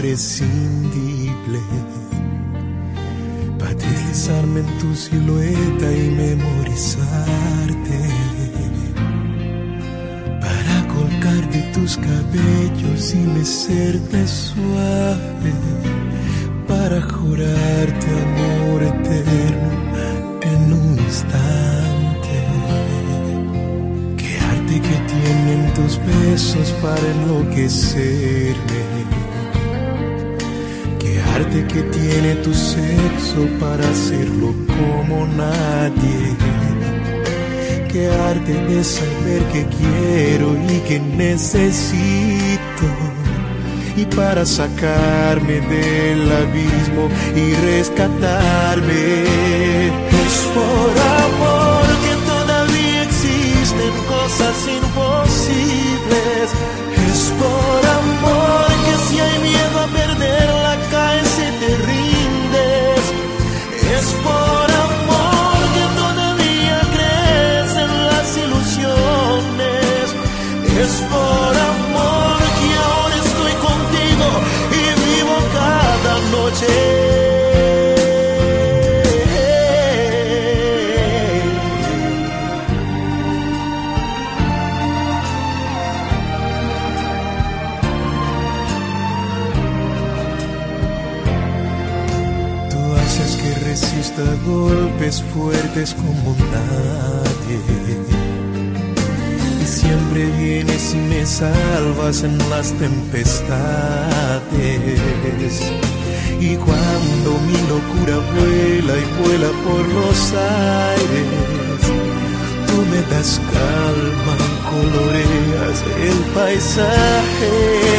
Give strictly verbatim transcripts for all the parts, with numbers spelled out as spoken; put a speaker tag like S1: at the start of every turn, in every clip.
S1: imprescindible para deslizarme en tu silueta y memorizarte, para colgar de tus cabellos y mecerte suave, para jurarte amor eterno en un instante. Qué arte que tienen tus besos para enloquecerme, qué arte que tiene tu sexo para hacerlo como nadie, qué arte de saber que quiero y que necesito, y para sacarme del abismo y rescatarme. Es por amor que todavía existen cosas imposibles. Es por amor que si hay miedo a perderla caes y te rindes. Es por amor que todavía crees en las ilusiones. Es por amor que ahora estoy contigo y vivo cada noche. Tú haces que resista golpes fuertes como nadie, siempre vienes y me salvas en las tempestades. Y cuando mi locura vuela y vuela por los aires, tú me das calma, coloreas el paisaje.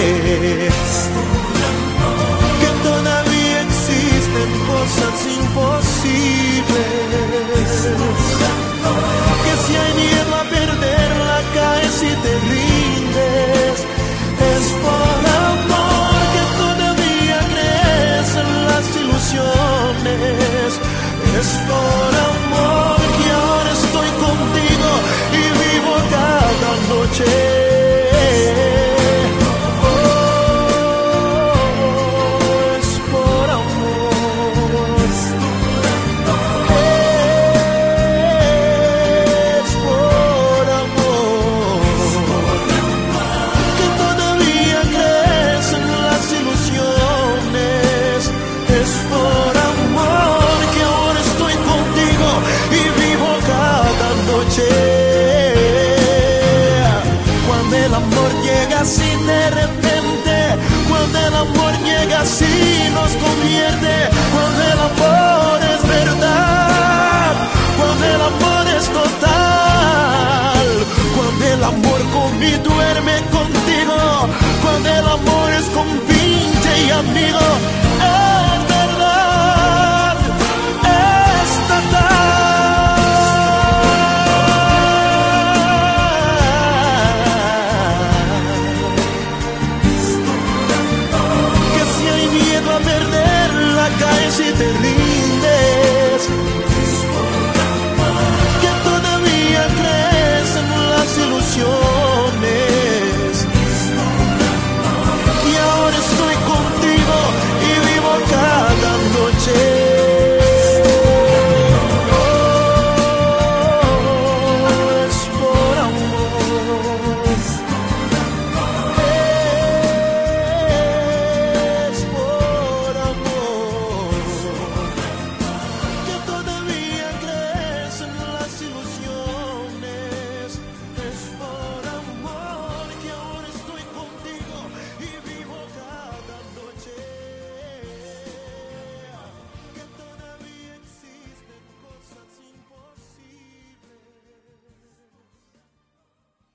S1: Que todavía existen cosas imposibles, que si hay miedo a perderla caes y te rindes. Es por amor que todavía crees en las ilusiones. Es por amor que ahora estoy contigo y vivo cada noche. Cuando el amor llega así de repente, cuando el amor llega así nos convierte, cuando el amor es verdad, cuando el amor es total, cuando el amor come y duerme contigo.